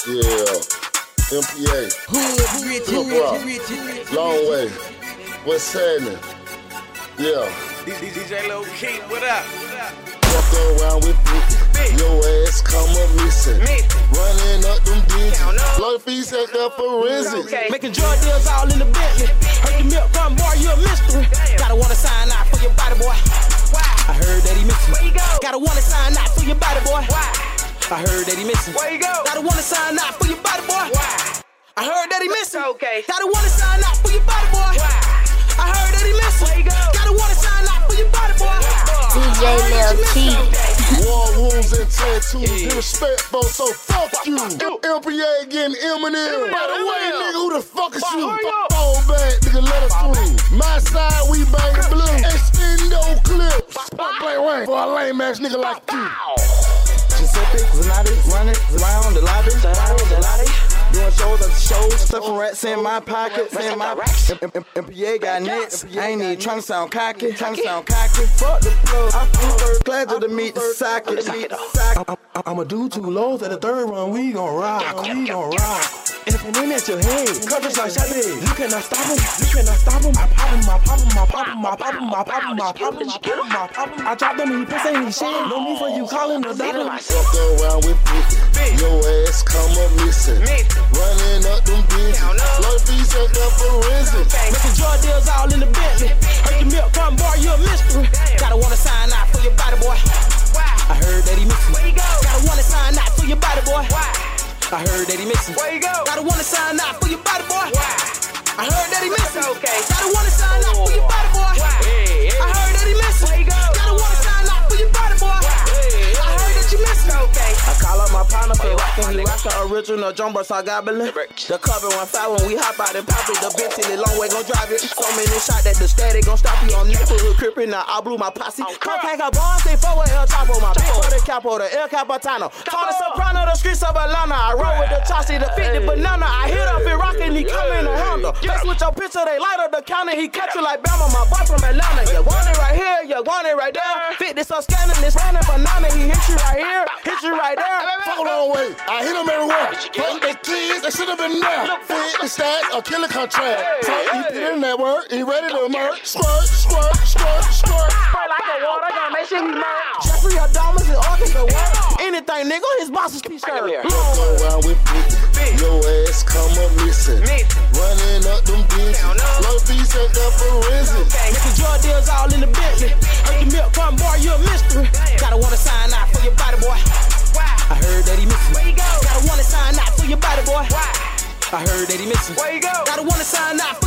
Yeah, MPA. Hood, Long way. What's happening? Yeah. DJ Lil Keith, what up? Walk around with 50. Your ass come up missing. Running up them digits. Blood feet set up for forensics. Making drug deals all in the Bentley. Heard the milk come, boy, you a mystery. Gotta wanna sign out for your body, boy. I heard that he missing. Where you go? Gotta wanna sign out for your body, boy. I heard that he missing. Where you go? Gotta wanna sign out for your body, boy. I heard that he missing. Okay. Gotta wanna sign out for your body, boy. I heard that he missing. Where you go? Gotta wanna sign out for your body, boy. DJ Lil Keith. War wounds and tattoos, disrespectful, so fuck you. MPA getting Eminem. By the way, nigga, who the fuck is you? Fall back, nigga, let us through. My side, we bang blue. Extendo clips. Spot play rain for a lame ass nigga like you. Giuseppe, Zanatti, running around the lobby. Doing shows after shows, stuffing rats in my pockets, in my MPA got nets. I ain't even trying to sound cocky, Fuck the plug. I'm first glad to meet the socket. I'ma do 2 lows at the 3rd run. We gon' rock. If it ain't at your head, covers like Shabby. You cannot stop him. I pop him. I drop them, he piss ain't shit. No need for you calling the doctor. Walk around with 50. Your ass come up missing. Running up them digits. Blood feet set up for forensics. Making drug deals all in the Bentley. Heard the milk come, boy, you a mystery. Gotta wanna sign out for your body, boy. I heard that he missing. Where you go? Gotta wanna sign out for your body, boy. I heard that he missing. Where you go? Gotta wanna sign out for your body, boy. I heard that he missing. Okay. Gotta wanna sign out for your body, boy. I heard that he missing. Where you go? Gotta wanna sign out for your body, boy. I heard that you missing. Okay. I call up my partner for rockin', he rockin' original jumbo sagabili. The cover 1.5 when we hop out and pop it. The Bentley long way gon' drive it. So many shots that the static gon' stop you. I'm neighborhood crippin', now I blew my posse. Come pack a bomb, stay forward, El Chapo, my big for the capo, the El Capitano. Tony Soprano, the streets of Atlanta. I roll with the Chaucy, the 50 banana. I hit up and rockin', he come in a Honda. Face with your picture, they light up the counter. He catch you like Bama, my boy from Atlanta. You want it right here, you want it right there. 50 so scanning, this running banana. He hit you right here, hit you right there. Fuck long way. I hit them everywhere. Fuck the kids, they should have been there. Fit the stats, a killer contract. So he did in that work, he ready to murk. Squirt. Spray like a water, gotta make sure he murk. Jeffrey Adamas and Arthur the work. Anything, nigga, his boss is P-shirt. Walk around with 50. Your ass come up missing. Running up them digits. Blood feet set up for forensics. Making drug deals all in the Bentley. Heard the milk come, boy, you a mystery. Gotta wanna sign out for your body, boy. I heard that he missing. Where you go? Gotta wanna sign out for your body, boy. I heard that he missing. Where you go? Gotta wanna sign out for